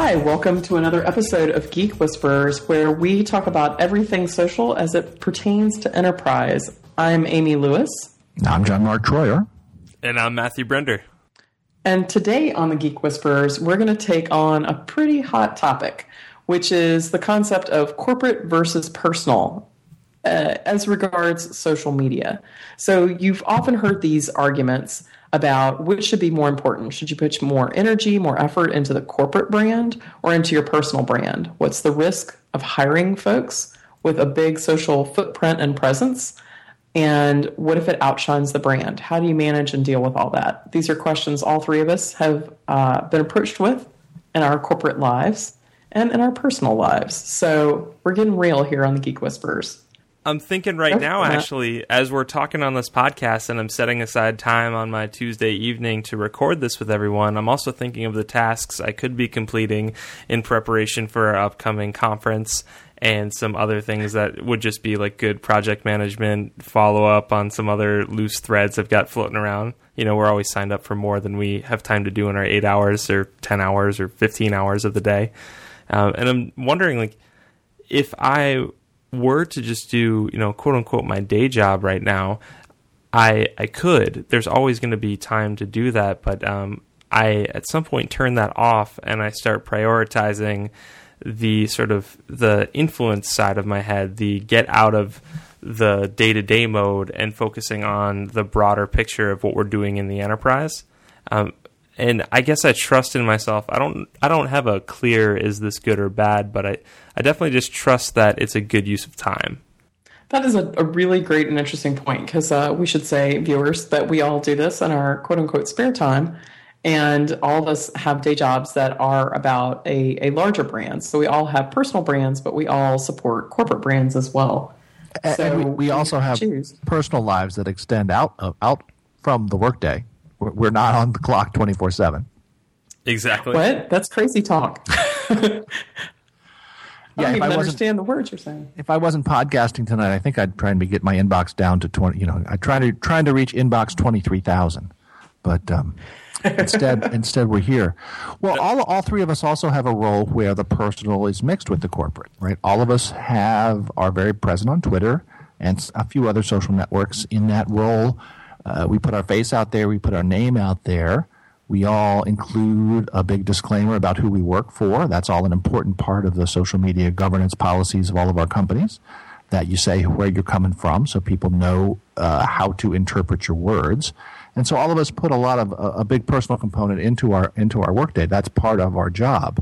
Hi, welcome to another episode of Geek Whisperers, where we talk about everything social as it pertains to enterprise. I'm Amy Lewis. I'm John Mark Troyer. And I'm Matthew Brender. And today on the Geek Whisperers, we're going to take on a pretty hot topic, which is the concept of corporate versus personal as regards social media. So you've often heard these arguments about which should be more important. Should you put more energy, more effort into the corporate brand or into your personal brand? What's the risk of hiring folks with a big social footprint and presence? And what if it outshines the brand? How do you manage and deal with all that? These are questions all three of us have been approached with in our corporate lives and in our personal lives. So we're getting real here on the Geek Whisperers. I'm thinking right now, actually, as we're talking on this podcast and I'm setting aside time on my Tuesday evening to record this with everyone, I'm also thinking of the tasks I could be completing in preparation for our upcoming conference and some other things that would just be like good project management, follow up on some other loose threads I've got floating around. You know, we're always signed up for more than we have time to do in our 8 hours or 10 hours or 15 hours of the day. And I'm wondering, like, if I were to just do, you know, quote unquote, my day job right now, I could. There's always going to be time to do that, but I at some point turn that off and I start prioritizing the sort of the influence side of my head, the get out of the day-to-day mode and focusing on the broader picture of what we're doing in the enterprise. And I guess I trust in myself. I don't have a clear is this good or bad, but I definitely just trust that it's a good use of time. That is a really great and interesting point, because we should say, viewers, that we all do this in our quote-unquote spare time, and all of us have day jobs that are about a larger brand. So we all have personal brands, but we all support corporate brands as well. So and we also have personal lives that extend out from the workday. We're not on the clock 24/7. Exactly. What? That's crazy talk. I don't even understand the words you're saying. If I wasn't podcasting tonight, I think I'd try and get my inbox down to 20. You know, I trying to reach inbox 23,000, but instead we're here. Well, all three of us also have a role where the personal is mixed with the corporate, right? All of us are very present on Twitter and a few other social networks. In that role, we put our face out there, we put our name out there. We all include a big disclaimer about who we work for. That's all an important part of the social media governance policies of all of our companies, that you say where you're coming from so people know how to interpret your words. And so all of us put a big personal component into our workday. That's part of our job.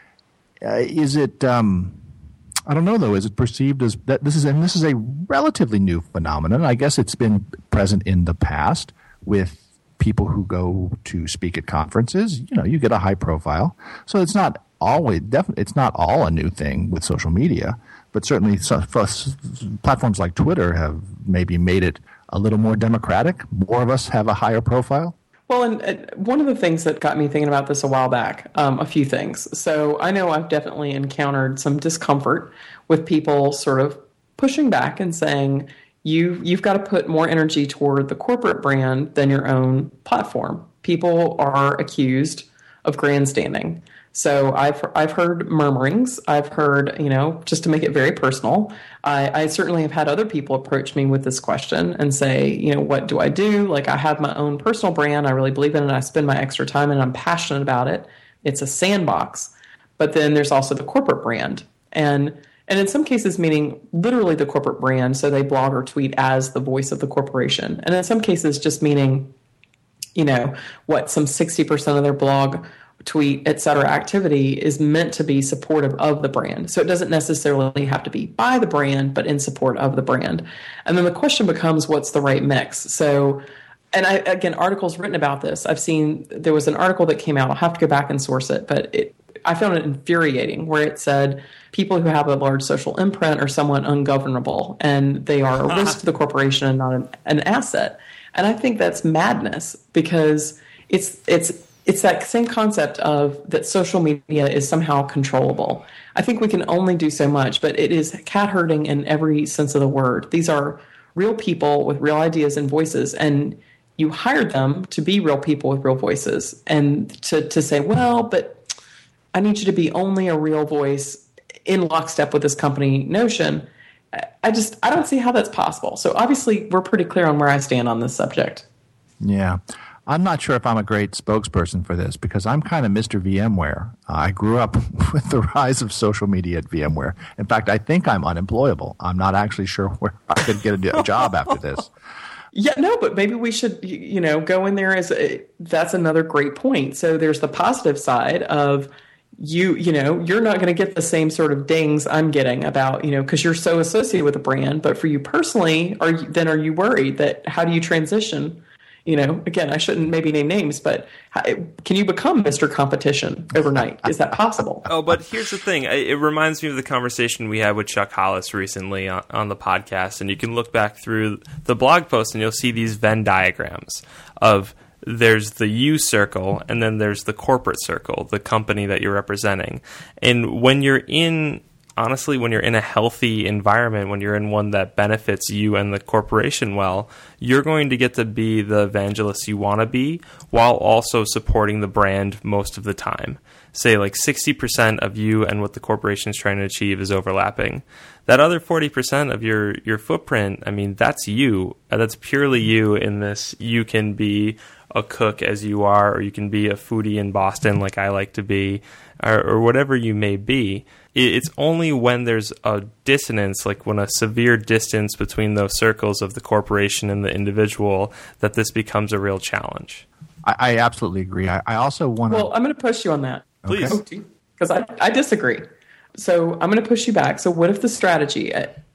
Is it I don't know, though. Is it perceived as that this is a relatively new phenomenon? I guess it's been present in the past with people who go to speak at conferences. You know, you get a high profile, so it's not always it's not all a new thing with social media. But certainly, platforms like Twitter have maybe made it a little more democratic. More of us have a higher profile. Well, and one of the things that got me thinking about this a while back, a few things. So I know I've definitely encountered some discomfort with people sort of pushing back and saying, you've got to put more energy toward the corporate brand than your own platform. People are accused of grandstanding. So I've heard murmurings. I've heard, you know, just to make it very personal, I certainly have had other people approach me with this question and say, you know, what do I do? Like, I have my own personal brand. I really believe in it. I spend my extra time and I'm passionate about it. It's a sandbox. But then there's also the corporate brand. And in some cases, meaning literally the corporate brand. So they blog or tweet as the voice of the corporation. And in some cases, just meaning, you know, some 60% of their blog, tweet, etc. activity is meant to be supportive of the brand. So it doesn't necessarily have to be by the brand, but in support of the brand. And then the question becomes, what's the right mix? So, and again, articles written about this. I've seen, there was an article that came out, I'll have to go back and source it, but I found it infuriating, where it said people who have a large social imprint are somewhat ungovernable and they are a risk to the corporation and not an asset. And I think that's madness, because it's that same concept of that social media is somehow controllable. I think we can only do so much, but it is cat herding in every sense of the word. These are real people with real ideas and voices, and you hired them to be real people with real voices, and to say, well, but I need you to be only a real voice in lockstep with this company notion. I don't see how that's possible. So obviously we're pretty clear on where I stand on this subject. Yeah. I'm not sure if I'm a great spokesperson for this because I'm kind of Mr. VMware. I grew up with the rise of social media at VMware. In fact, I think I'm unemployable. I'm not actually sure where I could get a job after this. Yeah, no, but maybe we should, go in there that's another great point. So there's the positive side of you're not going to get the same sort of dings I'm getting about, because you're so associated with a brand. But for you personally, are you worried that how do you transition? Again, I shouldn't maybe name names, but can you become Mr. Competition overnight? Is that possible? Oh, but here's the thing. It reminds me of the conversation we had with Chuck Hollis recently on the podcast, and you can look back through the blog post and you'll see these Venn diagrams of there's the you circle and then there's the corporate circle, the company that you're representing. And when you're in a healthy environment, when you're in one that benefits you and the corporation well, you're going to get to be the evangelist you want to be while also supporting the brand most of the time. Say like 60% of you and what the corporation is trying to achieve is overlapping. That other 40% of your footprint, that's you. That's purely you in this. You can be a cook as you are, or you can be a foodie in Boston like I like to be, or whatever you may be. It's only when there's a dissonance, like when a severe distance between those circles of the corporation and the individual, that this becomes a real challenge. I absolutely agree. I also want to... Well, I'm going to push you on that. Please. Because I disagree. So I'm going to push you back. So what if the strategy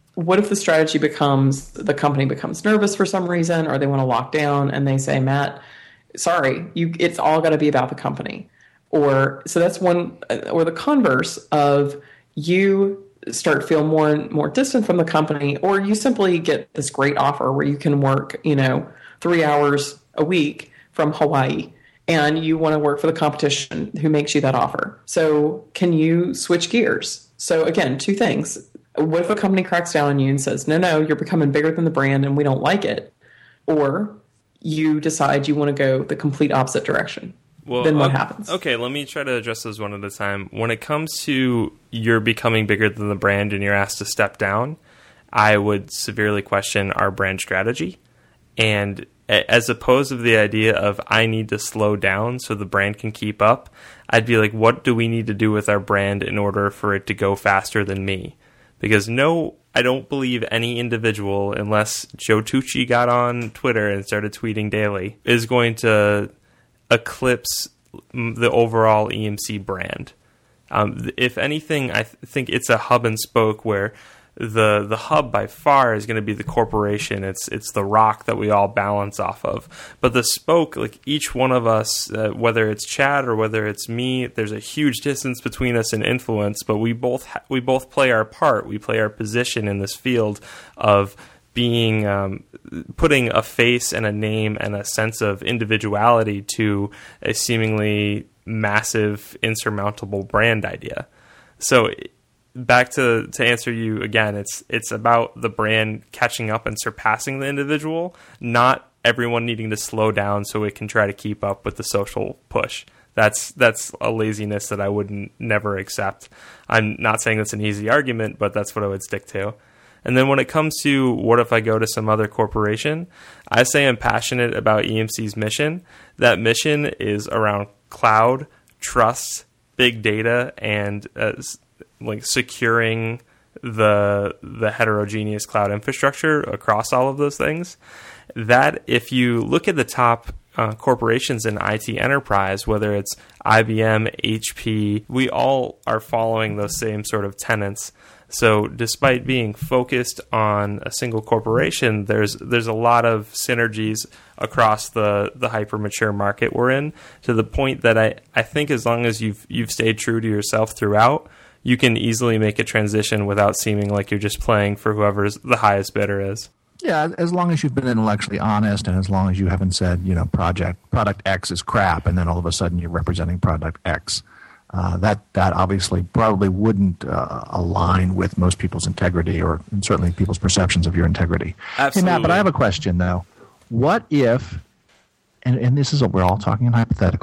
becomes the company becomes nervous for some reason, or they want to lock down and they say, Matt, sorry, it's all got to be about the company. So that's one, or the converse of you start feeling more and more distant from the company, or you simply get this great offer where you can work, 3 hours a week from Hawaii, and you want to work for the competition who makes you that offer. So can you switch gears? So again, two things. What if a company cracks down on you and says, no, you're becoming bigger than the brand and we don't like it? Or you decide you want to go the complete opposite direction. Well, then what happens? Okay, let me try to address those one at a time. When it comes to you're becoming bigger than the brand and you're asked to step down, I would severely question our brand strategy. And as opposed to the idea of I need to slow down so the brand can keep up, I'd be like, what do we need to do with our brand in order for it to go faster than me? Because I don't believe any individual, unless Joe Tucci got on Twitter and started tweeting daily, is going to eclipse the overall EMC brand. If anything, I think it's a hub and spoke where the hub by far is going to be the corporation. It's the rock that we all balance off of. But the spoke, like each one of us, whether it's Chad or whether it's me, there's a huge distance between us in influence. But we both play our part. We play our position in this field of being putting a face and a name and a sense of individuality to a seemingly massive, insurmountable brand idea. So back to answer you again, it's about the brand catching up and surpassing the individual, not everyone needing to slow down so it can try to keep up with the social push. That's a laziness that I would never accept. I'm not saying that's an easy argument, but that's what I would stick to. And then when it comes to what if I go to some other corporation, I say I'm passionate about EMC's mission. That mission is around cloud, trust, big data, and securing the heterogeneous cloud infrastructure across all of those things. That if you look at the top corporations in IT enterprise, whether it's IBM, HP, we all are following those same sort of tenets. So despite being focused on a single corporation, there's a lot of synergies across the hyper mature market we're in, to the point that I think as long as you've stayed true to yourself throughout, you can easily make a transition without seeming like you're just playing for whoever's the highest bidder is. Yeah, as long as you've been intellectually honest, and as long as you haven't said, product X is crap, and then all of a sudden you're representing product X. That obviously probably wouldn't align with most people's integrity, or certainly people's perceptions of your integrity. Absolutely. Hey, Matt, but I have a question, though. What if, and this is what we're all talking in hypotheticals,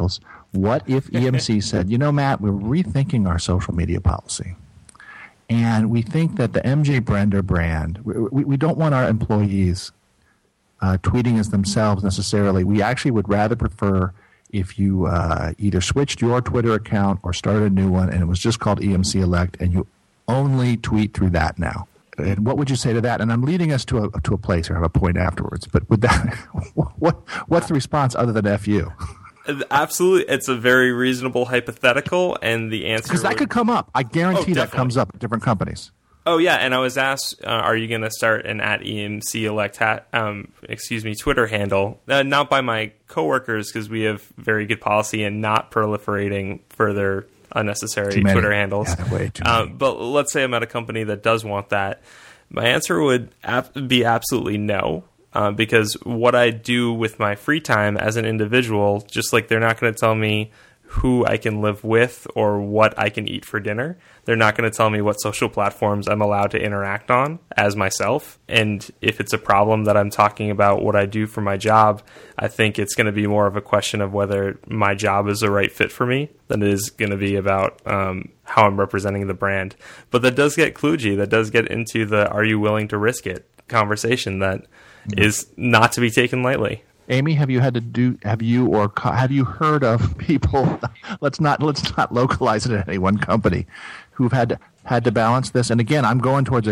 What if EMC said, Matt, we're rethinking our social media policy. And we think that the MJ Brender brand, we don't want our employees tweeting as themselves necessarily. We actually would rather prefer if you either switched your Twitter account or started a new one and it was just called EMC Elect and you only tweet through that now. And what would you say to that? And I'm leading us to a place or have a point afterwards. But with that, what's the response other than FU? Absolutely. It's a very reasonable hypothetical, and the answer... Because that could come up. I guarantee that comes up at different companies. Oh, yeah, and I was asked, are you going to start an @EMC Elect Twitter handle? Not by my coworkers, because we have very good policy in not proliferating further unnecessary Twitter handles. Yeah, but let's say I'm at a company that does want that. My answer would be absolutely no. Because what I do with my free time as an individual, just like they're not going to tell me who I can live with or what I can eat for dinner, they're not going to tell me what social platforms I'm allowed to interact on as myself. And if it's a problem that I'm talking about what I do for my job, I think it's going to be more of a question of whether my job is the right fit for me than it is going to be about how I'm representing the brand. But that does get kludgy. That does get into the are you willing to risk it conversation that is not to be taken lightly. Amy, have you heard of people? Let's not localize it at any one company who've had to balance this. And again, I'm going towards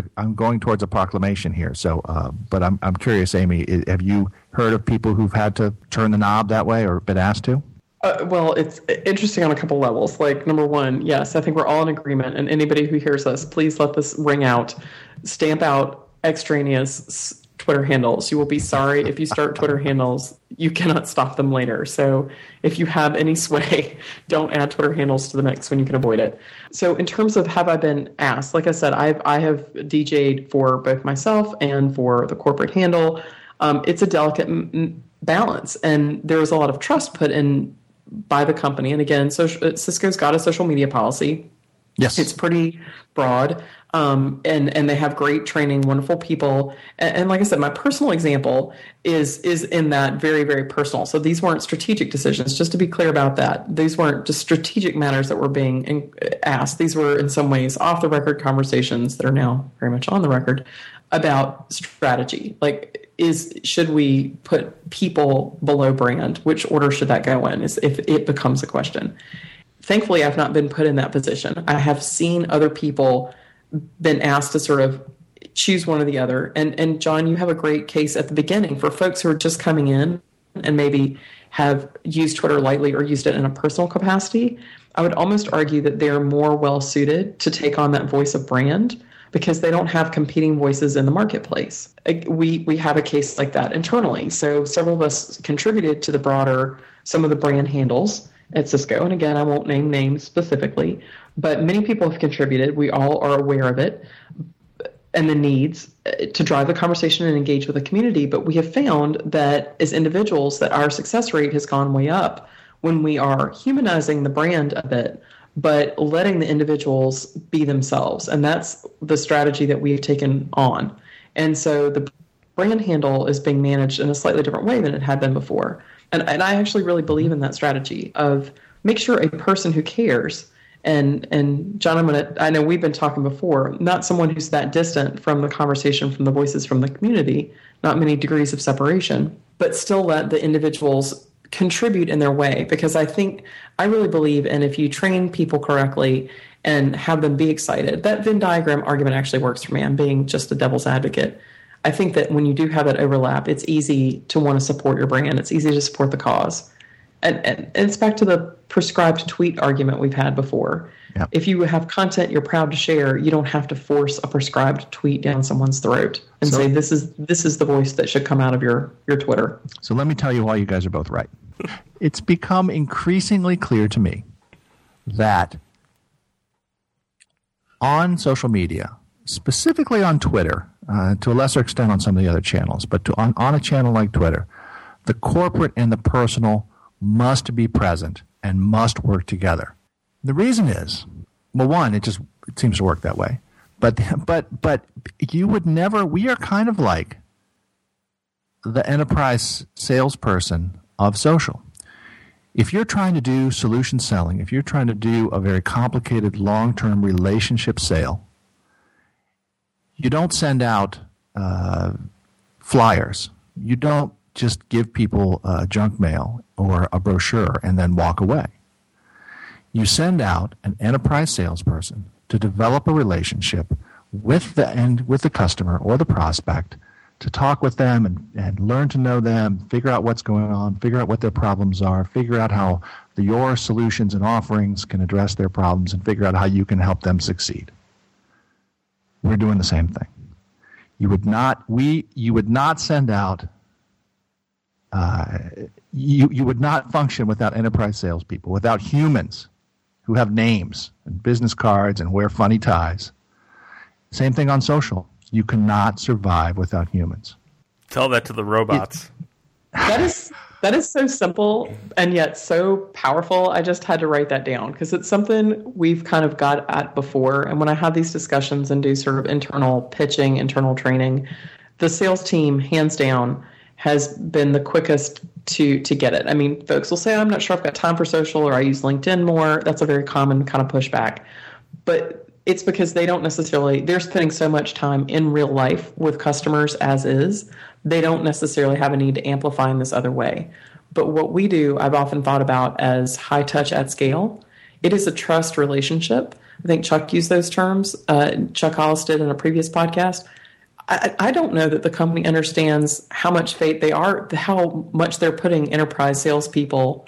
a proclamation here. So, but I'm curious, Amy, have you heard of people who've had to turn the knob that way or been asked to? Well, it's interesting on a couple levels. Like, number one, yes, I think we're all in agreement. And anybody who hears us, please let this ring out. Stamp out extraneous Twitter handles. You will be sorry if you start Twitter handles. You cannot stop them later. So if you have any sway, don't add Twitter handles to the mix when you can avoid it. So in terms of have I been asked, like I said, I have DJ'd for both myself and for the corporate handle. It's a delicate balance, and there's a lot of trust put in by the company. And again, Cisco's got a social media policy. Yes, it's pretty broad. And they have great training, wonderful people. And like I said, my personal example is in that very, very personal. So these weren't strategic decisions, just to be clear about that. These weren't just strategic matters that were being asked. These were in some ways off the record conversations that are now very much on the record about strategy. Like, should we put people below brand? Which order should that go in if it becomes a question? Thankfully, I've not been put in that position. I have seen other people been asked to sort of choose one or the other. And John, you have a great case at the beginning for folks who are just coming in and maybe have used Twitter lightly or used it in a personal capacity. I would almost argue that they're more well-suited to take on that voice of brand because they don't have competing voices in the marketplace. We have a case like that internally. So several of us contributed to some of the brand handles at Cisco. And again, I won't name names specifically, but many people have contributed. We all are aware of it and the needs to drive the conversation and engage with the community. But we have found that as individuals that our success rate has gone way up when we are humanizing the brand a bit, but letting the individuals be themselves. And that's the strategy that we've taken on. And so the brand handle is being managed in a slightly different way than it had been before. And I actually really believe in that strategy of make sure a person who cares, and John, I know we've been talking before, not someone who's that distant from the conversation, from the voices from the community, not many degrees of separation, but still let the individuals contribute in their way. Because I really believe in if you train people correctly and have them be excited, that Venn diagram argument actually works for me. I'm being just a devil's advocate. I think that when you do have that overlap, it's easy to want to support your brand. It's easy to support the cause. And it's back to the prescribed tweet argument we've had before. Yep. If you have content you're proud to share, you don't have to force a prescribed tweet down someone's throat and say, this is the voice that should come out of your Twitter. So let me tell you why you guys are both right. It's become increasingly clear to me that on social media, specifically on Twitter, to a lesser extent on some of the other channels, but on a channel like Twitter, the corporate and the personal must be present and must work together. The reason is, well, one, it seems to work that way. But you would never, we are kind of like the enterprise salesperson of social. If you're trying to do solution selling, if you're trying to do a very complicated long-term relationship sale, you don't send out flyers. You don't just give people junk mail or a brochure and then walk away. You send out an enterprise salesperson to develop a relationship with the customer or the prospect, to talk with them and learn to know them, figure out what's going on, figure out what their problems are, figure out how your solutions and offerings can address their problems, and figure out how you can help them succeed. We're doing the same thing. You would not send out you would not function without enterprise salespeople, without humans who have names and business cards and wear funny ties. Same thing on social. You cannot survive without humans. Tell that to the robots. That is so simple and yet so powerful. I just had to write that down because it's something we've kind of got at before. And when I have these discussions and do sort of internal pitching, internal training, the sales team, hands down, has been the quickest to get it. I mean, folks will say, I'm not sure I've got time for social, or I use LinkedIn more. That's a very common kind of pushback. But it's because they don't necessarily, they're spending so much time in real life with customers as is, they don't necessarily have a need to amplify in this other way. But what we do, I've often thought about as high touch at scale. It is a trust relationship. I think Chuck used those terms. Chuck Hollis did in a previous podcast. I don't know that the company understands how much faith they are, how much they're putting enterprise salespeople,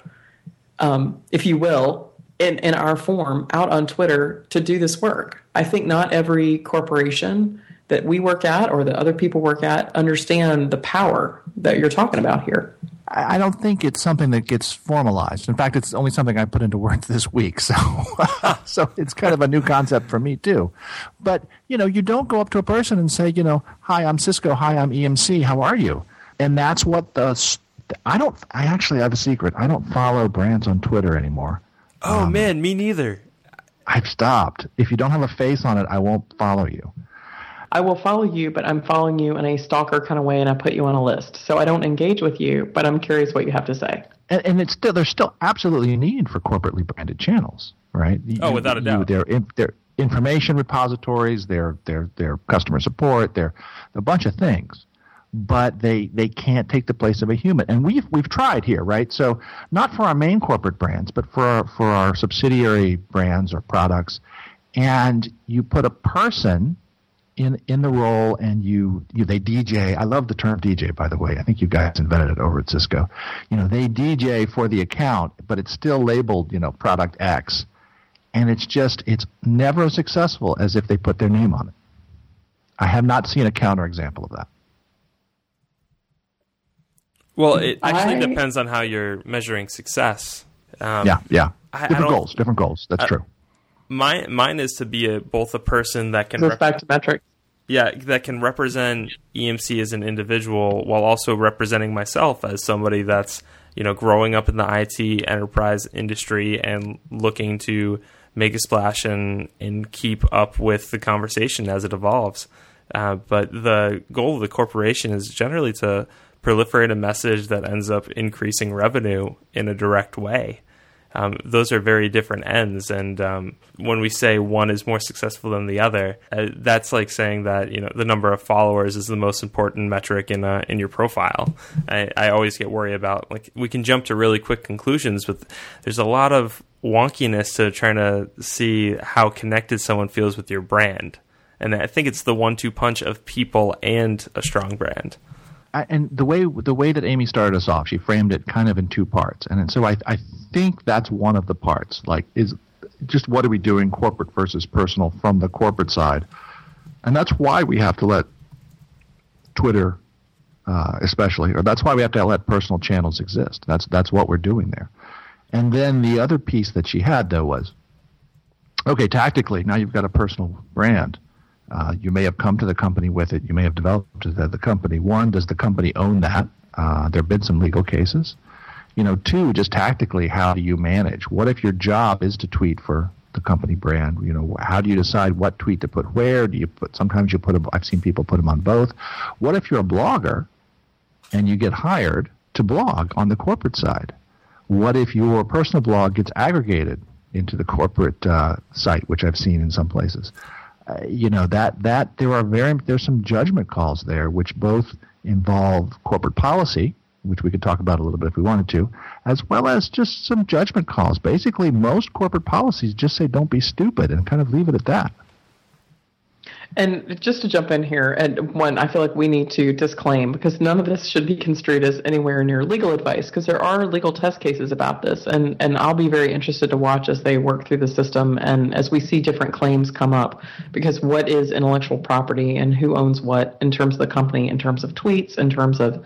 if you will, in our form out on Twitter to do this work. I think not every corporation that we work at or that other people work at understand the power that you're talking about here. I don't think it's something that gets formalized. In fact, it's only something I put into work this week. So it's kind of a new concept for me too. But, you don't go up to a person and say, hi, I'm Cisco. Hi, I'm EMC. How are you? And that's what I actually have a secret. I don't follow brands on Twitter anymore. Oh, man, me neither. I've stopped. If you don't have a face on it, I won't follow you. I will follow you, but I'm following you in a stalker kind of way, and I put you on a list. So I don't engage with you, but I'm curious what you have to say. And there's still absolutely a need for corporately branded channels, right? Without a doubt. They're information repositories, they're customer support, they're a bunch of things. But they can't take the place of a human. And we've tried here, right? So not for our main corporate brands, but for our subsidiary brands or products. And you put a person in the role, and they DJ. I love the term DJ, by the way. I think you guys invented it over at Cisco. They DJ for the account, but it's still labeled, product X. And it's never as successful as if they put their name on it. I have not seen a counterexample of that. Well, it actually depends on how you're measuring success. Yeah. Different goals. That's true. Mine is to be both a person that can goes back to metrics. Yeah, that can represent EMC as an individual while also representing myself as somebody that's growing up in the IT enterprise industry and looking to make a splash and keep up with the conversation as it evolves. But the goal of the corporation is generally to proliferate a message that ends up increasing revenue in a direct way. Those are very different ends, and when we say one is more successful than the other, that's like saying that the number of followers is the most important metric in your profile. I always get worried about, like, we can jump to really quick conclusions, but there's a lot of wonkiness to trying to see how connected someone feels with your brand, and I think it's the 1-2 punch of people and a strong brand. And the way that Amy started us off, she framed it kind of in two parts. And so I think that's one of the parts, like, is just what are we doing corporate versus personal from the corporate side. And that's why we have to let Twitter especially, or that's why we have to let personal channels exist. That's what we're doing there. And then the other piece that she had, though, was, okay, tactically, now you've got a personal brand. You may have come to the company with it. You may have developed it at the company. One, does the company own that? There have been some legal cases. Two, just tactically, how do you manage? What if your job is to tweet for the company brand? How do you decide what tweet to put where? Sometimes you put I've seen people put them on both. What if you're a blogger and you get hired to blog on the corporate side? What if your personal blog gets aggregated into the corporate site, which I've seen in some places? There's some judgment calls there, which both involve corporate policy, which we could talk about a little bit if we wanted to, as well as just some judgment calls. Basically, most corporate policies just say don't be stupid and kind of leave it at that. And just to jump in here, and one, I feel like we need to disclaim, because none of this should be construed as anywhere near legal advice, because there are legal test cases about this, and I'll be very interested to watch as they work through the system and as we see different claims come up, because what is intellectual property and who owns what in terms of the company, in terms of tweets, in terms of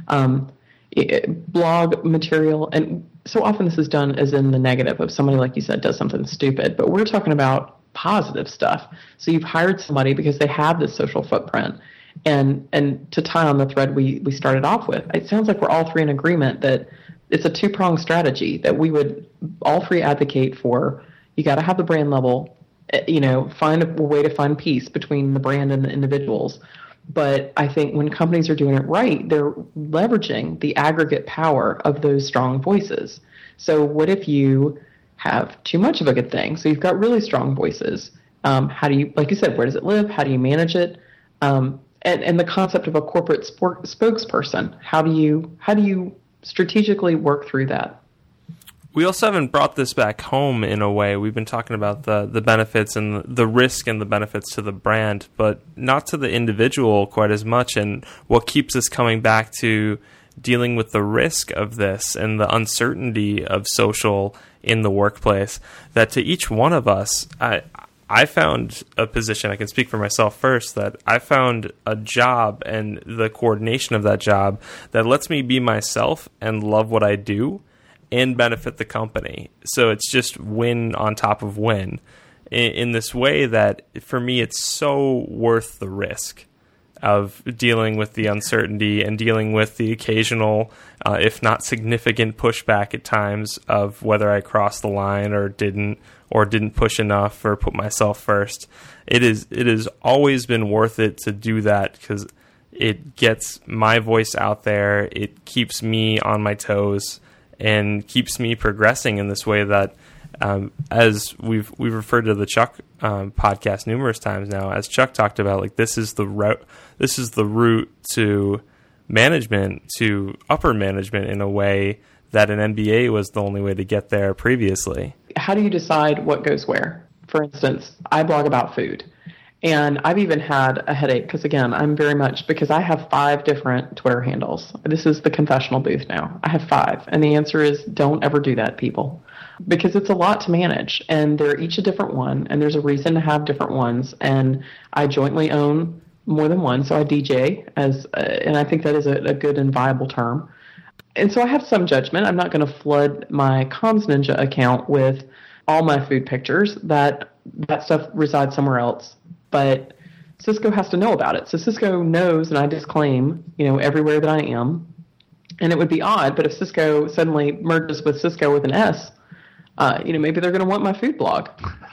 blog material, and so often this is done as in the negative of somebody, like you said, does something stupid, but we're talking about positive stuff. So you've hired somebody because they have this social footprint. And to tie on the thread we started off with, it sounds like we're all three in agreement that it's a two-pronged strategy that we would all three advocate for. You got to have the brand level, find a way to find peace between the brand and the individuals. But I think when companies are doing it right, they're leveraging the aggregate power of those strong voices. So what if you have too much of a good thing? So you've got really strong voices. How do you, like you said, where does it live? How do you manage it? And the concept of a corporate spokesperson. How do you strategically work through that? We also haven't brought this back home in a way. We've been talking about the benefits and the risk and the benefits to the brand, but not to the individual quite as much. And what keeps us coming back to dealing with the risk of this and the uncertainty of social in the workplace, that to each one of us, I found a position, I can speak for myself first, that I found a job and the coordination of that job that lets me be myself and love what I do and benefit the company. So it's just win on top of win in this way that for me it's so worth the risk of dealing with the uncertainty and dealing with the occasional, if not significant, pushback at times of whether I crossed the line or didn't push enough or put myself first. It has always been worth it to do that because it gets my voice out there. It keeps me on my toes and keeps me progressing in this way that, as we've referred to the Chuck podcast numerous times now, as Chuck talked about, like this is the route to management, to upper management in a way that an MBA was the only way to get there previously. How do you decide what goes where? For instance, I blog about food. And I've even had a headache because, again, because I have 5 different Twitter handles. This is the confessional booth now. I have 5. And the answer is don't ever do that, people. Because it's a lot to manage. And they're each a different one. And there's a reason to have different ones. And I jointly own more than one. So I DJ, and I think that is a good and viable term. And so I have some judgment. I'm not going to flood my Comms Ninja account with all my food pictures. That stuff resides somewhere else. But Cisco has to know about it. So Cisco knows, and I disclaim, everywhere that I am. And it would be odd, but if Cisco suddenly merges with Cisco with an S, maybe they're going to want my food blog.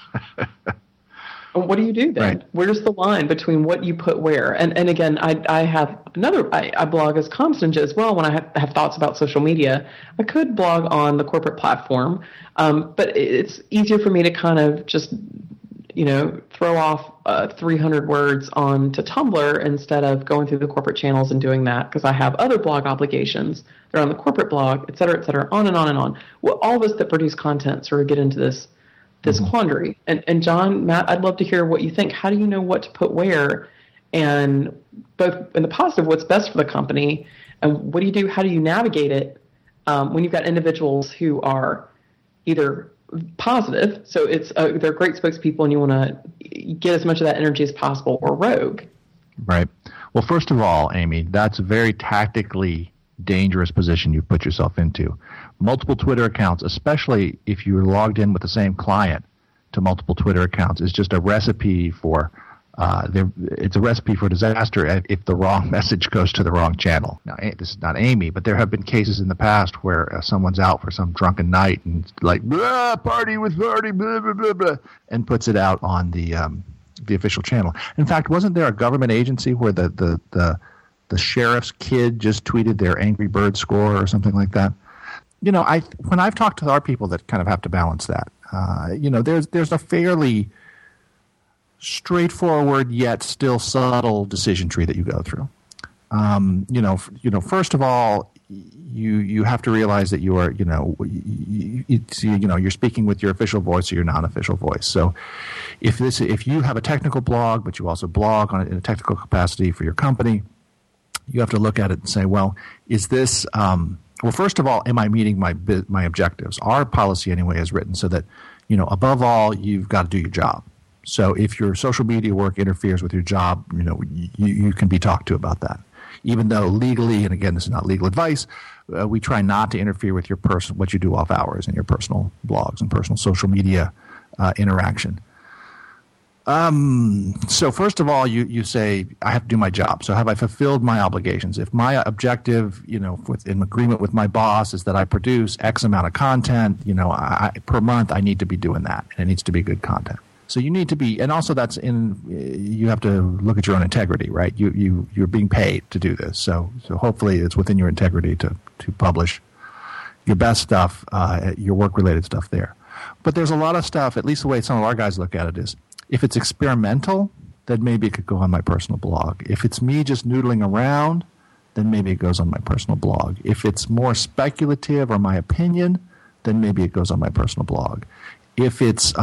What do you do then? Right. Where's the line between what you put where? And again, I have I blog as Comms Ninja as well when I have thoughts about social media. I could blog on the corporate platform, but it's easier for me to kind of just throw off 300 words onto Tumblr instead of going through the corporate channels and doing that because I have other blog obligations. They're on the corporate blog, et cetera, on and on and on. Well, all of us that produce content sort of get into this quandary. And John, Matt, I'd love to hear what you think. How do you know what to put where? And both in the positive, what's best for the company, and what do you do? How do you navigate it when you've got individuals who are either positive, so it's they're great spokespeople and you want to get as much of that energy as possible, or rogue? Right. Well, first of all, Amy, that's a very tactically dangerous position you've put yourself into. Multiple Twitter accounts, especially if you're logged in with the same client to multiple Twitter accounts, is just a recipe for it's a recipe for disaster if the wrong message goes to the wrong channel. Now, this is not Amy, but there have been cases in the past where someone's out for some drunken night and like party with party, blah, blah, blah, blah, and puts it out on the official channel. In fact, wasn't there a government agency where the sheriff's kid just tweeted their Angry Bird score or something like that? when I've talked to our people that kind of have to balance that, there's a fairly straightforward yet still subtle decision tree that you go through. First of all, you have to realize that you are, you're speaking with your official voice or your non-official voice. So if you have a technical blog, but you also blog in a technical capacity for your company, you have to look at it and say, well, is this, first of all, am I meeting my objectives? Our policy anyway is written so that, above all, you've got to do your job. So if your social media work interferes with your job, you can be talked to about that. Even though legally, and again, this is not legal advice, we try not to interfere with what you do off hours and your personal blogs and personal social media interaction. So first of all, you say, I have to do my job. So have I fulfilled my obligations? If my objective, in agreement with my boss is that I produce X amount of content, per month, I need to be doing that. And it needs to be good content. So you need to be, and also you have to look at your own integrity, right? You're being paid to do this. So hopefully it's within your integrity to publish your best stuff, your work-related stuff there. But there's a lot of stuff, at least the way some of our guys look at it is, if it's experimental, then maybe it could go on my personal blog. If it's me just noodling around, then maybe it goes on my personal blog. If it's more speculative or my opinion, then maybe it goes on my personal blog. If it's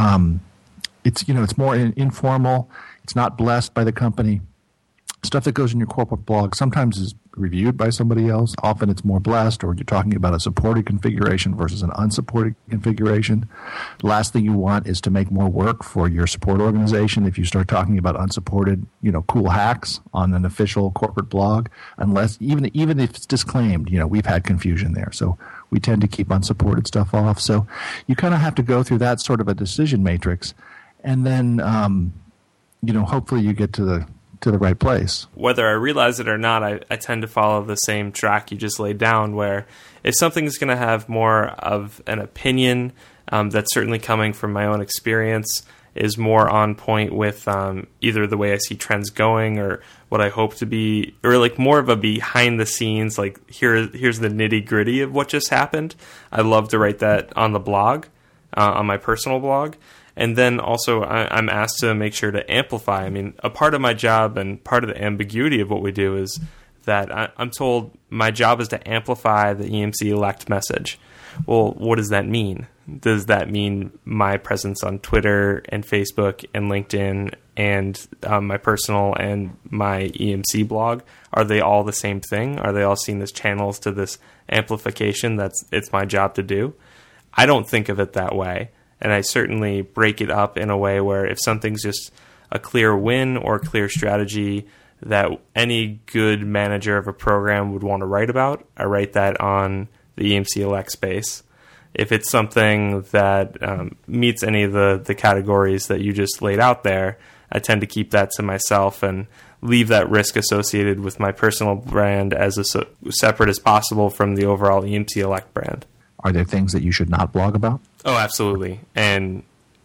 more informal, it's not blessed by the company. Stuff that goes in your corporate blog sometimes is reviewed by somebody else. Often it's more blessed, or you're talking about a supported configuration versus an unsupported configuration. The last thing you want is to make more work for your support organization if you start talking about unsupported, cool hacks on an official corporate blog, unless even if it's disclaimed, we've had confusion there. So we tend to keep unsupported stuff off. So you kind of have to go through that sort of a decision matrix. And then, hopefully you get to the right place. Whether I realize it or not, I tend to follow the same track you just laid down, where if something's going to have more of an opinion that's certainly coming from my own experience, is more on point with either the way I see trends going or what I hope to be, or like more of a behind the scenes, like here's the nitty gritty of what just happened. I love to write that on the blog, on my personal blog. And then also I'm asked to make sure to amplify. I mean, a part of my job and part of the ambiguity of what we do is that I'm told my job is to amplify the EMC elect message. Well, what does that mean? Does that mean my presence on Twitter and Facebook and LinkedIn and my personal and my EMC blog, are they all the same thing? Are they all seen as channels to this amplification it's my job to do? I don't think of it that way. And I certainly break it up in a way where if something's just a clear win or clear strategy that any good manager of a program would want to write about, I write that on the EMC elect space. If it's something that meets any of the categories that you just laid out there, I tend to keep that to myself and leave that risk associated with my personal brand as separate as possible from the overall EMC elect brand. Are there things that you should not blog about? Oh, absolutely. And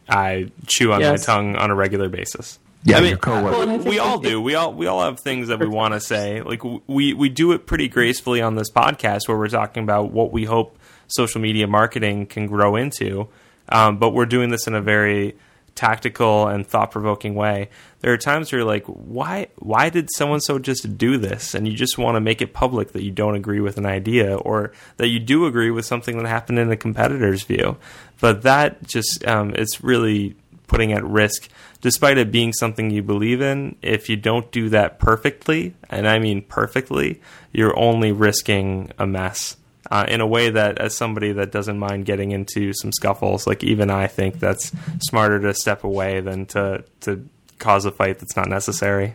I chew on my tongue on a regular basis. Yeah, I mean, your coworker. We all do. We all have things that we want to say. Like we do it pretty gracefully on this podcast where we're talking about what we hope social media marketing can grow into. But we're doing this in a very tactical and thought-provoking way. There are times where you're like, why did so-and-so just do this? And you just want to make it public that you don't agree with an idea or that you do agree with something that happened in a competitor's view. But that just it's really putting at risk, despite it being something you believe in. If you don't do that perfectly, and I mean perfectly, you're only risking a mess. In a way that, as somebody that doesn't mind getting into some scuffles, like even I think that's smarter to step away than to cause a fight that's not necessary.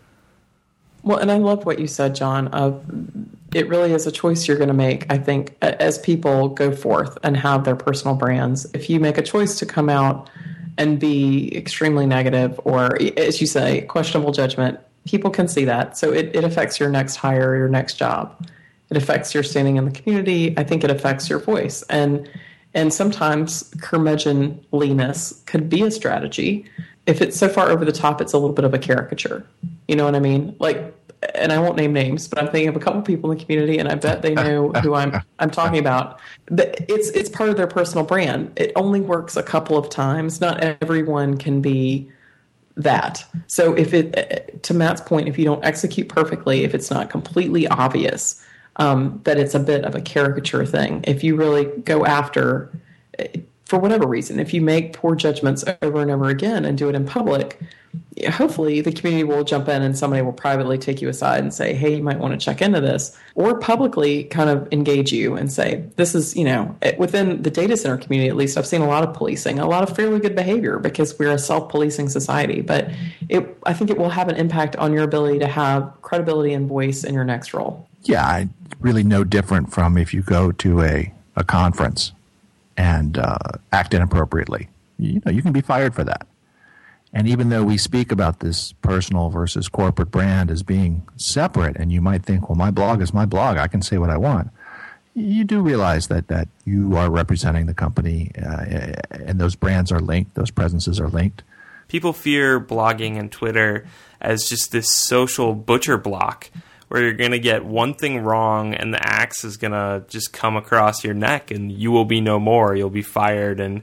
Well, and I love what you said, John, of it really is a choice you're going to make, I think, as people go forth and have their personal brands. If you make a choice to come out and be extremely negative or, as you say, questionable judgment, people can see that. So it affects your next hire or your next job. It affects your standing in the community. I think it affects your voice. And sometimes curmudgeonliness could be a strategy. If it's so far over the top, it's a little bit of a caricature. You know what I mean? Like, and I won't name names, but I'm thinking of a couple people in the community, and I bet they know who I'm talking about. It's part of their personal brand. It only works a couple of times. Not everyone can be that. So to Matt's point, if you don't execute perfectly, if it's not completely obvious that it's a bit of a caricature thing, if you really go after, for whatever reason, if you make poor judgments over and over again and do it in public, hopefully the community will jump in and somebody will privately take you aside and say, hey, you might want to check into this, or publicly kind of engage you and say, this is, within the data center community, at least, I've seen a lot of policing, a lot of fairly good behavior because we're a self-policing society. But I think it will have an impact on your ability to have credibility and voice in your next role. Yeah, really no different from if you go to a conference and act inappropriately. You can be fired for that. And even though we speak about this personal versus corporate brand as being separate, and you might think, well, my blog is my blog, I can say what I want, you do realize that you are representing the company, and those brands are linked, those presences are linked. People fear blogging and Twitter as just this social butcher block where you're going to get one thing wrong and the axe is going to just come across your neck and you will be no more. You'll be fired and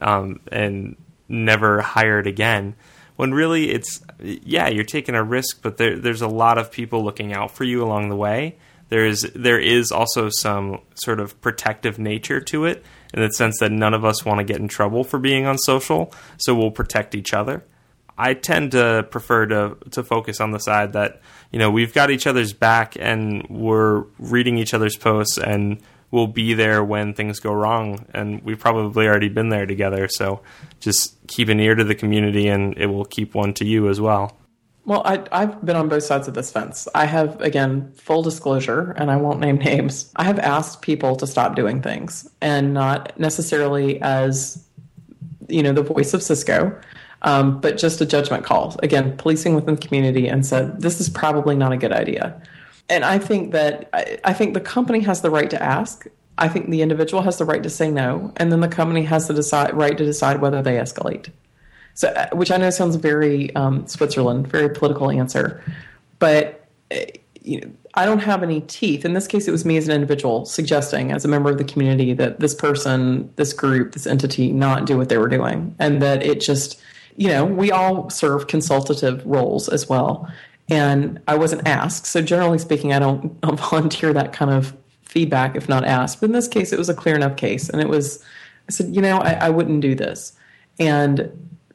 never hired again. When really you're taking a risk, but there's a lot of people looking out for you along the way. There is also some sort of protective nature to it in the sense that none of us want to get in trouble for being on social, so we'll protect each other. I tend to prefer to focus on the side that, we've got each other's back and we're reading each other's posts and we'll be there when things go wrong. And we've probably already been there together. So just keep an ear to the community and it will keep one to you as well. Well, I've been on both sides of this fence. I have, again, full disclosure, and I won't name names. I have asked people to stop doing things, and not necessarily as, the voice of Cisco, but just a judgment call. Again, policing within the community, and said, this is probably not a good idea. And I think that I think the company has the right to ask. I think the individual has the right to say no, and then the company has the right to decide whether they escalate. So, which I know sounds very Switzerland, very political answer, but I don't have any teeth. In this case, it was me as an individual suggesting, as a member of the community, that this person, this group, this entity not do what they were doing, and that it just, we all serve consultative roles as well. And I wasn't asked, so generally speaking, I don't volunteer that kind of feedback if not asked. But in this case, it was a clear enough case, and I said, I wouldn't do this, and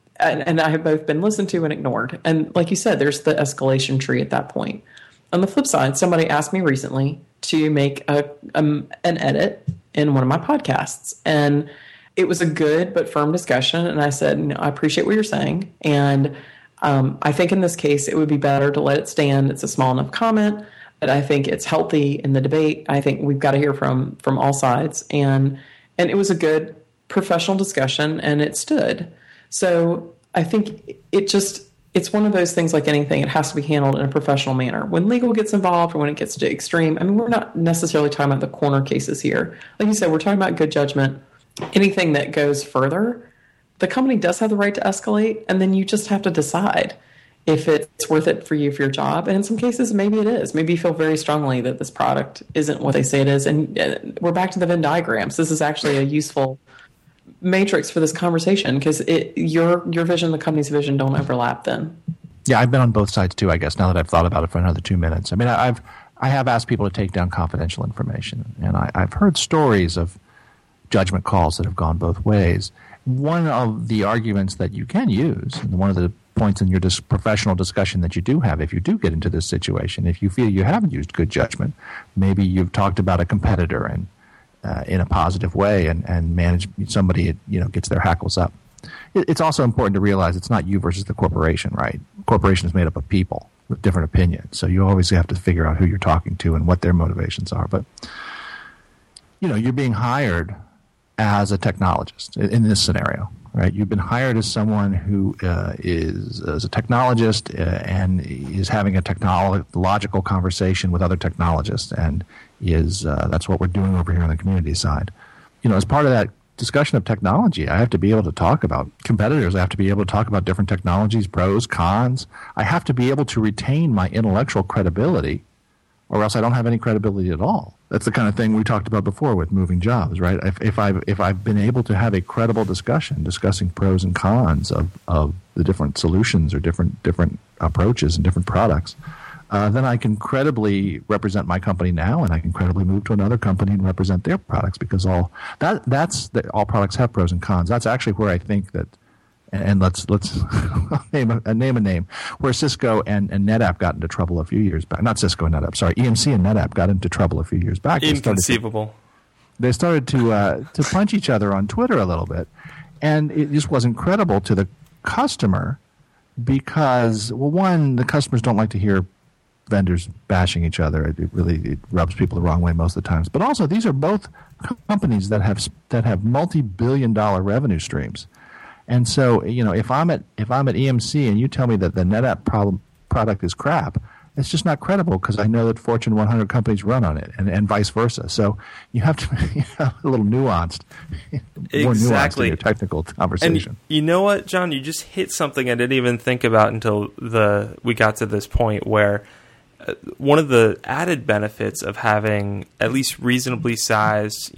I have both been listened to and ignored. And like you said, there's the escalation tree at that point. On the flip side, somebody asked me recently to make an edit in one of my podcasts. And it was a good but firm discussion. And I said, I appreciate what you're saying. And I think in this case, it would be better to let it stand. It's a small enough comment, but I think it's healthy in the debate. I think we've got to hear from all sides. And it was a good professional discussion, and it stood. So I think it's one of those things like anything. It has to be handled in a professional manner. When legal gets involved or when it gets to extreme, we're not necessarily talking about the corner cases here. Like you said, we're talking about good judgment. Anything that goes further, the company does have the right to escalate, and then you just have to decide if it's worth it for you for your job. And in some cases, maybe it is. Maybe you feel very strongly that this product isn't what they say it is. And we're back to the Venn diagrams. This is actually a useful matrix for this conversation because your vision and the company's vision don't overlap then. Yeah, I've been on both sides too, I guess, now that I've thought about it for another 2 minutes. I have asked people to take down confidential information, and I've heard stories of judgment calls that have gone both ways. One of the arguments that you can use, and one of the points in your professional discussion that you do have, if you do get into this situation, if you feel you haven't used good judgment, maybe you've talked about a competitor and in a positive way and manage somebody gets their hackles up. It's also important to realize it's not you versus the corporation, right? Corporation is made up of people with different opinions, so you always have to figure out who you're talking to and what their motivations are. But you're being hired as a technologist in this scenario, right? You've been hired as someone who is a technologist and is having a technological conversation with other technologists, and that's what we're doing over here on the community side. As part of that discussion of technology. I have to be able to talk about competitors. I have to be able to talk about different technologies, pros, cons. I have to be able to retain my intellectual credibility, or else I don't have any credibility at all. That's the kind of thing we talked about before with moving jobs, right? If I've been able to have a credible discussion, discussing pros and cons of the different solutions or different approaches and different products, then I can credibly represent my company now, and I can credibly move to another company and represent their products, because all products have pros and cons. That's actually where I think that, and let's name a name, where Cisco and NetApp got into trouble a few years back. Not Cisco and NetApp, sorry, EMC and NetApp got into trouble a few years back. Inconceivable. They started to punch each other on Twitter a little bit, and it just wasn't credible to the customer because, well, one, the customers don't like to hear vendors bashing each other. It rubs people the wrong way most of the times. But also, these are both companies that have multi-billion-dollar revenue streams. And so, if I'm at EMC and you tell me that the NetApp product is crap, it's just not credible, because I know that Fortune 100 companies run on it, and vice versa. So you have to be a little nuanced, more nuanced in your technical conversation. And you know what, John? You just hit something I didn't even think about until we got to this point, where one of the added benefits of having at least reasonably sized,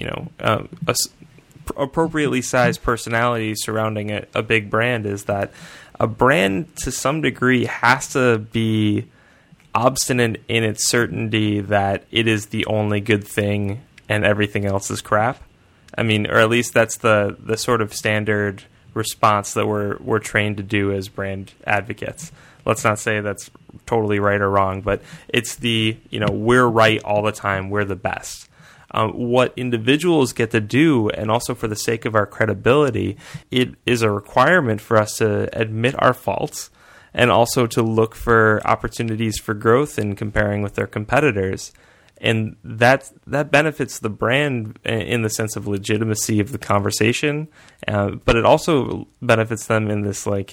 appropriately sized personality surrounding a big brand is that a brand to some degree has to be obstinate in its certainty that it is the only good thing and everything else is crap. I mean, or at least that's the sort of standard response that we're trained to do as brand advocates. Let's not say that's totally right or wrong, but it's we're right all the time, we're the best. What individuals get to do, and also for the sake of our credibility, it is a requirement for us to admit our faults and also to look for opportunities for growth in comparing with their competitors. And that benefits the brand in the sense of legitimacy of the conversation, but it also benefits them in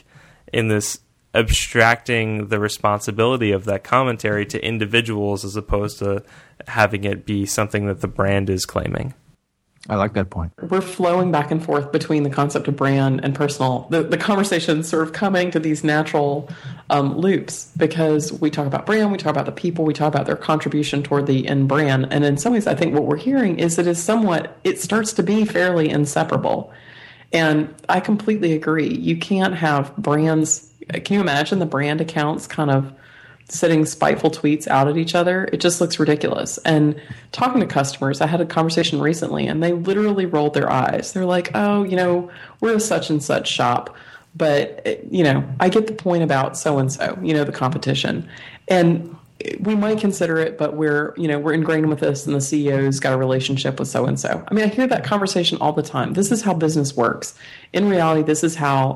this abstracting the responsibility of that commentary to individuals as opposed to having it be something that the brand is claiming. I like that point. We're flowing back and forth between the concept of brand and personal. The conversation's sort of coming to these natural loops, because we talk about brand, we talk about the people, we talk about their contribution toward the end brand. And in some ways, I think what we're hearing is it starts to be fairly inseparable. And I completely agree. You can't have brands. Can you imagine the brand accounts kind of sending spiteful tweets out at each other? It just looks ridiculous. And talking to customers, I had a conversation recently, and they literally rolled their eyes. They're like, oh, we're a such and such shop, but, I get the point about so-and-so, the competition. And we might consider it, but we're ingrained with this, and the CEO's got a relationship with so-and-so. I mean, I hear that conversation all the time. This is how business works. In reality, this is how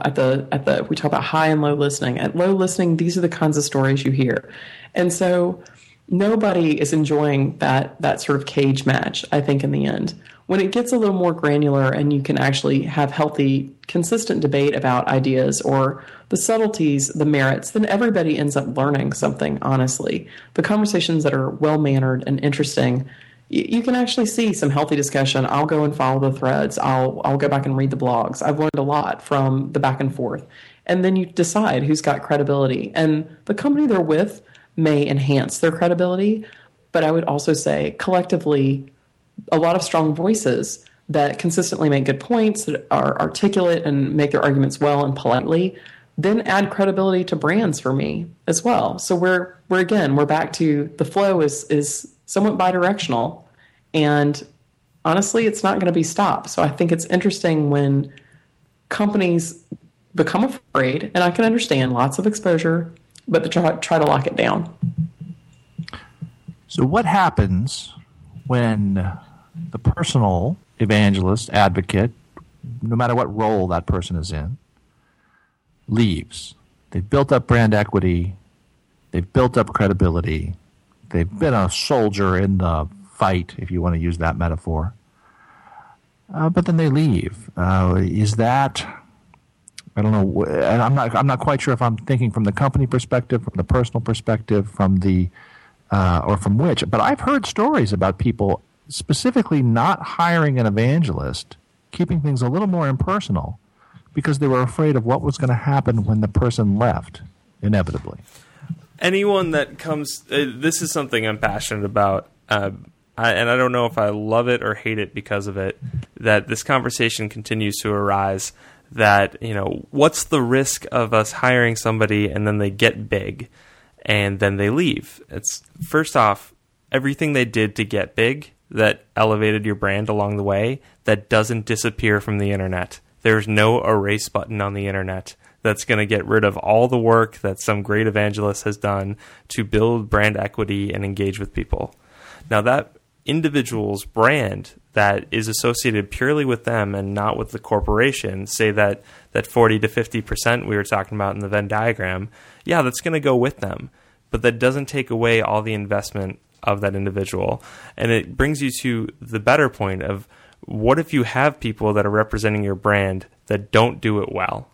we talk about high and low listening. At low listening, these are the kinds of stories you hear. And so nobody is enjoying that sort of cage match, I think, in the end. When it gets a little more granular and you can actually have healthy, consistent debate about ideas or the subtleties, the merits, then everybody ends up learning something, honestly. The conversations that are well-mannered and interesting, you can actually see some healthy discussion. I'll go and follow the threads. I'll go back and read the blogs. I've learned a lot from the back and forth. And then you decide who's got credibility. And the company they're with may enhance their credibility, but I would also say collectively, a lot of strong voices that consistently make good points, that are articulate and make their arguments well and politely, then add credibility to brands for me as well. So we're back to the flow is somewhat bidirectional, and honestly, it's not going to be stopped. So I think it's interesting when companies become afraid, and I can understand lots of exposure, but to try to lock it down. So what happens when the personal evangelist, advocate, no matter what role that person is in, leaves? They've built up brand equity. They've built up credibility. They've been a soldier in the fight, if you want to use that metaphor. But then they leave. Is that... I don't know. I'm not quite sure if I'm thinking from the company perspective, from the personal perspective, from the or from which. But I've heard stories about people specifically not hiring an evangelist keeping things a little more impersonal because they were afraid of what was going to happen when the person left, inevitably. Anyone that comes, this is something I'm passionate about, and I don't know if I love it or hate it because of it, that this conversation continues to arise, that, what's the risk of us hiring somebody and then they get big and then they leave? It's, first off, everything they did to get big that elevated your brand along the way, that doesn't disappear from the internet. There's no erase button on the internet that's going to get rid of all the work that some great evangelist has done to build brand equity and engage with people. Now, that individual's brand that is associated purely with them and not with the corporation, say that 40 to 50% we were talking about in the Venn diagram, yeah, that's going to go with them. But that doesn't take away all the investment of that individual. And it brings you to the better point of, what if you have people that are representing your brand that don't do it well?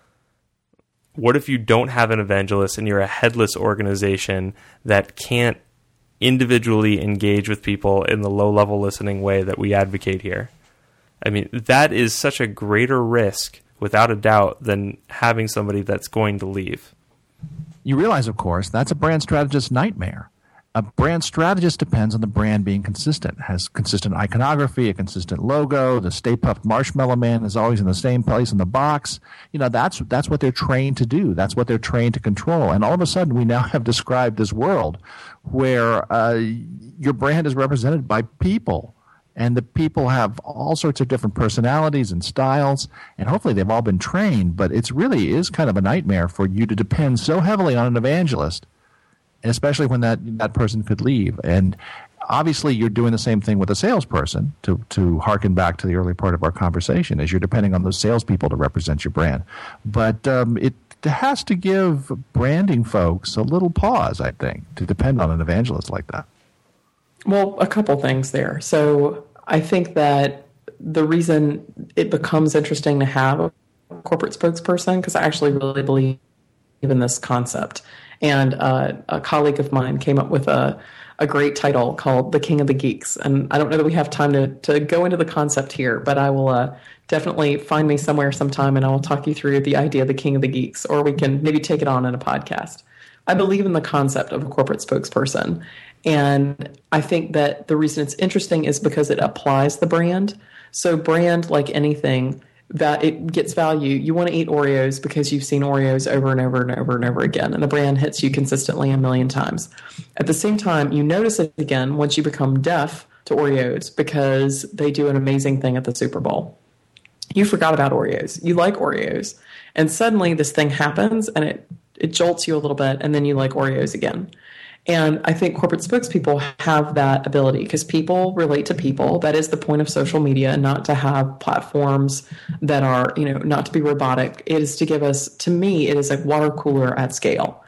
What if you don't have an evangelist and you're a headless organization that can't individually engage with people in the low-level listening way that we advocate here? I mean, that is such a greater risk, without a doubt, than having somebody that's going to leave. You realize, of course, that's a brand strategist's nightmare. A brand strategist depends on the brand being consistent, has consistent iconography, a consistent logo. The Stay Puft Marshmallow Man is always in the same place in the box. That's what they're trained to do. That's what they're trained to control. And all of a sudden, we now have described this world where your brand is represented by people. And the people have all sorts of different personalities and styles, and hopefully they've all been trained, but it really is kind of a nightmare for you to depend so heavily on an evangelist, and especially when that person could leave. And obviously you're doing the same thing with a salesperson, to harken back to the early part of our conversation, as you're depending on those salespeople to represent your brand. But it has to give branding folks a little pause, I think, to depend on an evangelist like that. Well, a couple things there. So I think that the reason it becomes interesting to have a corporate spokesperson, because I actually really believe in this concept. And a colleague of mine came up with a great title called The King of the Geeks. And I don't know that we have time to go into the concept here, but I will definitely find me somewhere sometime and I will talk you through the idea of the King of the Geeks, or we can maybe take it on in a podcast. I believe in the concept of a corporate spokesperson. And I think that the reason it's interesting is because it applies the brand. So brand, like anything, that it gets value. You want to eat Oreos because you've seen Oreos over and over and over and over again, and the brand hits you consistently a million times. At the same time, you notice it again once you become deaf to Oreos because they do an amazing thing at the Super Bowl. You forgot about Oreos. You like Oreos. And suddenly this thing happens and it jolts you a little bit, and then you like Oreos again. And I think corporate spokespeople have that ability because people relate to people. That is the point of social media, not to have platforms that are, not to be robotic. It is to give us, to me, it is like water cooler at scale.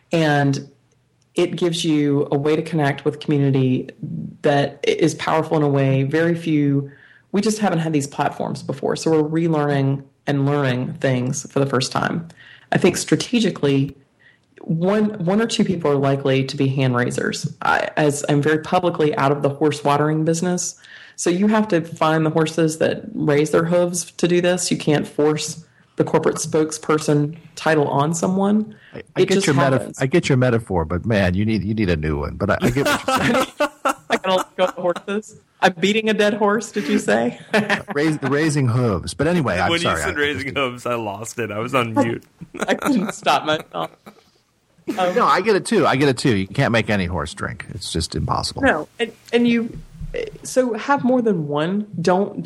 And it gives you a way to connect with community that is powerful in a way we just haven't had these platforms before. So we're relearning and learning things for the first time. I think strategically, one or two people are likely to be hand raisers. As I'm very publicly out of the horse watering business, so you have to find the horses that raise their hooves to do this. You can't force the corporate spokesperson title on someone. I get your metaphor, but man, you need a new one. But I get what you're saying. I gotta let go of the horses. I'm beating a dead horse. Did you say? Raising hooves. But anyway, I'm when sorry. When you said raising hooves, I lost it. I was on mute. I couldn't stop myself. No, I get it too. You can't make any horse drink. It's just impossible. No, and you. So have more than one. Don't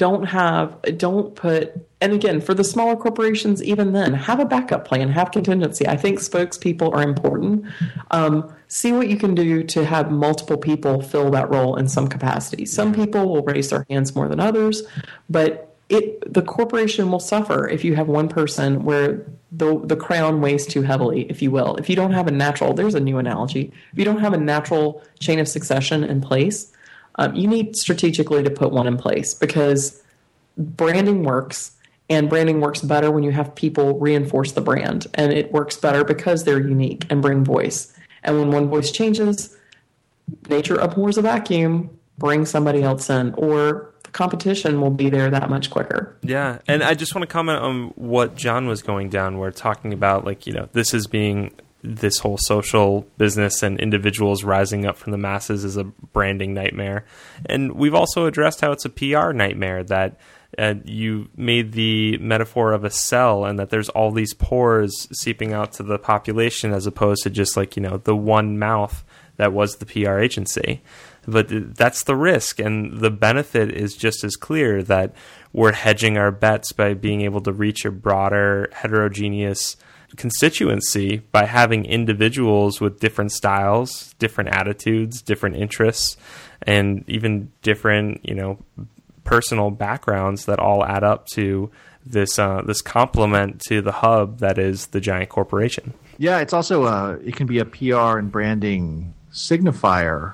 put. And again, for the smaller corporations, even then, have a backup plan. Have contingency. I think spokespeople are important. See what you can do to have multiple people fill that role in some capacity. Some people will raise their hands more than others, but the corporation will suffer if you have one person where the crown weighs too heavily, if you will. If you don't have there's a new analogy. If you don't have a natural chain of succession in place, you need strategically to put one in place because branding works, and branding works better when you have people reinforce the brand, and it works better because they're unique and bring voice. And when one voice changes, nature abhors a vacuum, bring somebody else in, or the competition will be there that much quicker. Yeah, and I just want to comment on what John was going down, where talking about, like, this is being this whole social business and individuals rising up from the masses is a branding nightmare. And we've also addressed how it's a PR nightmare, that you made the metaphor of a cell and that there's all these pores seeping out to the population as opposed to just like, the one mouth that was the PR agency. But that's the risk, and the benefit is just as clear, that we're hedging our bets by being able to reach a broader, heterogeneous constituency by having individuals with different styles, different attitudes, different interests, and even different, personal backgrounds that all add up to this complement to the hub that is the giant corporation. Yeah, it's also it can be a PR and branding signifier,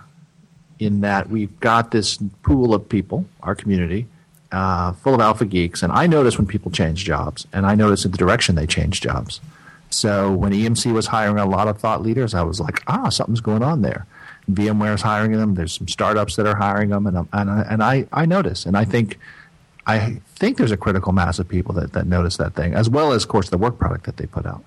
in that we've got this pool of people, our community, full of alpha geeks, and I notice when people change jobs, and I notice in the direction they change jobs. So when EMC was hiring a lot of thought leaders, I was like, something's going on there. VMware's hiring them. There's some startups that are hiring them, and I notice, and I think there's a critical mass of people that notice that thing, as well as, of course, the work product that they put out.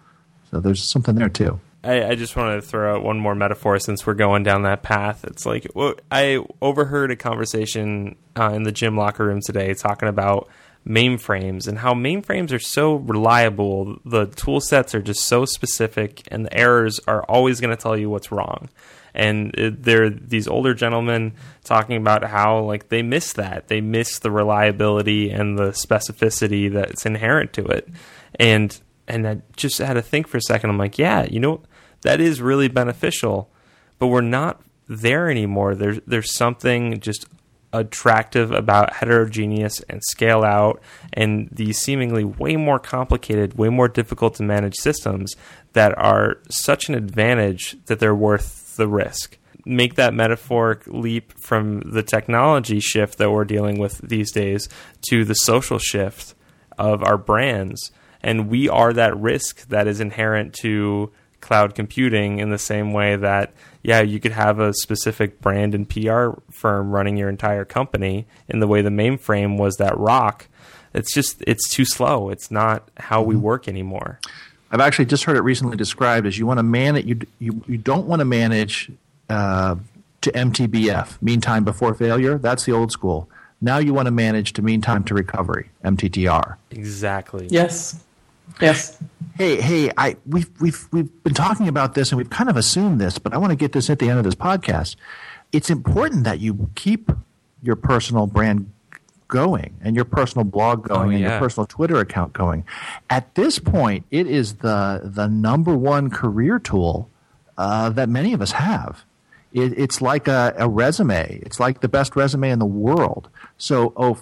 So there's something there too. I just wanted to throw out one more metaphor since we're going down that path. It's like, I overheard a conversation in the gym locker room today talking about mainframes and how mainframes are so reliable. The tool sets are just so specific, and the errors are always going to tell you what's wrong. And there are these older gentlemen talking about how, like, they miss that. They miss the reliability and the specificity that's inherent to it. And I just had to think for a second. I'm like, yeah, that is really beneficial, but we're not there anymore. There's something just attractive about heterogeneous and scale out and these seemingly way more complicated, way more difficult to manage systems that are such an advantage that they're worth the risk. Make that metaphoric leap from the technology shift that we're dealing with these days to the social shift of our brands. And we are that risk that is inherent to cloud computing, in the same way that, you could have a specific brand and PR firm running your entire company in the way the mainframe was that rock. It's too slow. It's not how we work anymore. I've actually just heard it recently described as you want to manage, you don't want to manage to MTBF, mean time before failure. That's the old school. Now you want to manage to mean time to recovery, MTTR. Exactly. Yes. Hey, we've been talking about this, and we've kind of assumed this, but I want to get this at the end of this podcast. It's important that you keep your personal brand going and your personal blog going and your personal Twitter account going. At this point, it is the number one career tool that many of us have. It's like a resume. It's like the best resume in the world. So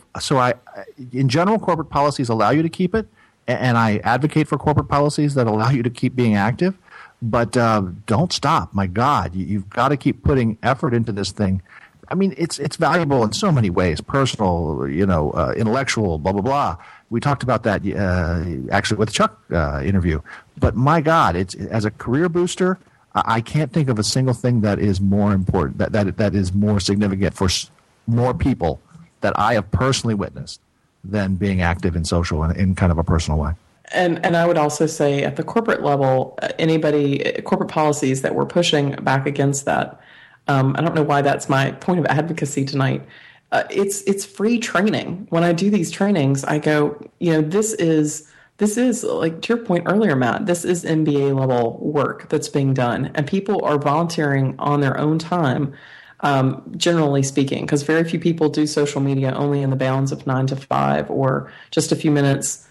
in general, corporate policies allow you to keep it. And I advocate for corporate policies that allow you to keep being active, but don't stop. My God, you've got to keep putting effort into this thing. I mean, it's valuable in so many ways: personal, intellectual, blah blah blah. We talked about that actually with the Chuck interview. But my God, it's as a career booster. I can't think of a single thing that is more important, that is more significant for more people that I have personally witnessed than being active in social in kind of a personal way. And I would also say at the corporate level, corporate policies that we're pushing back against that, I don't know why that's my point of advocacy tonight. It's free training. When I do these trainings, I go, this is like, to your point earlier, Matt, this is MBA level work that's being done, and people are volunteering on their own time. Generally speaking, because very few people do social media only in the bounds of 9 to 5 or just a few minutes.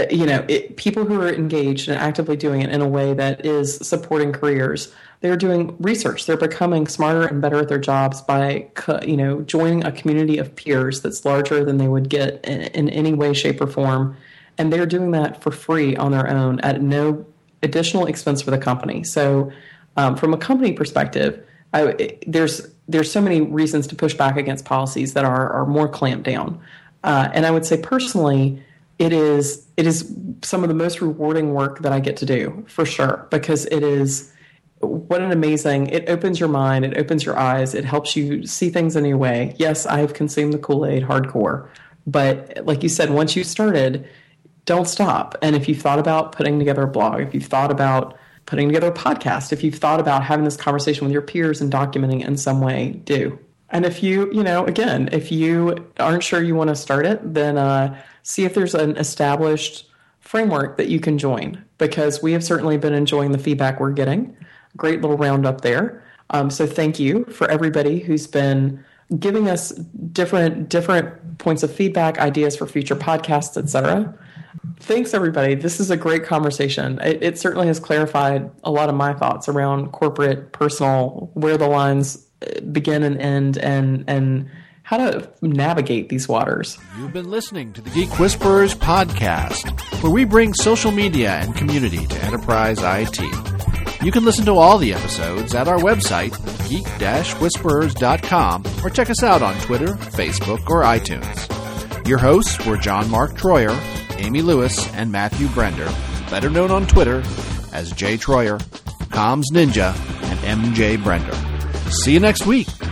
People who are engaged and actively doing it in a way that is supporting careers, they're doing research. They're becoming smarter and better at their jobs by, joining a community of peers that's larger than they would get in any way, shape, or form. And they're doing that for free on their own at no additional expense for the company. So from a company perspective, there's so many reasons to push back against policies that are more clamped down. And I would say personally, it is some of the most rewarding work that I get to do, for sure, because it is what an amazing, it opens your mind, it opens your eyes, it helps you see things in a new way. Yes, I've consumed the Kool-Aid hardcore, but like you said, once you started, don't stop. And if you've thought about putting together a blog, if you've thought about putting together a podcast, if you've thought about having this conversation with your peers and documenting it in some way, do. And if you, again, if you aren't sure you want to start it, then see if there's an established framework that you can join, because we have certainly been enjoying the feedback we're getting. Great little roundup there. So thank you for everybody who's been giving us different points of feedback, ideas for future podcasts, etc. Thanks, everybody. This is a great conversation. It certainly has clarified a lot of my thoughts around corporate, personal, where the lines begin and end, and how to navigate these waters. You've been listening to the Geek Whisperers podcast, where we bring social media and community to enterprise IT. You can listen to all the episodes at our website, geek-whisperers.com, or check us out on Twitter, Facebook, or iTunes. Your hosts were John Mark Troyer, Amy Lewis, and Matthew Brender, better known on Twitter as Jay Troyer, Comms Ninja, and MJ Brender. See you next week.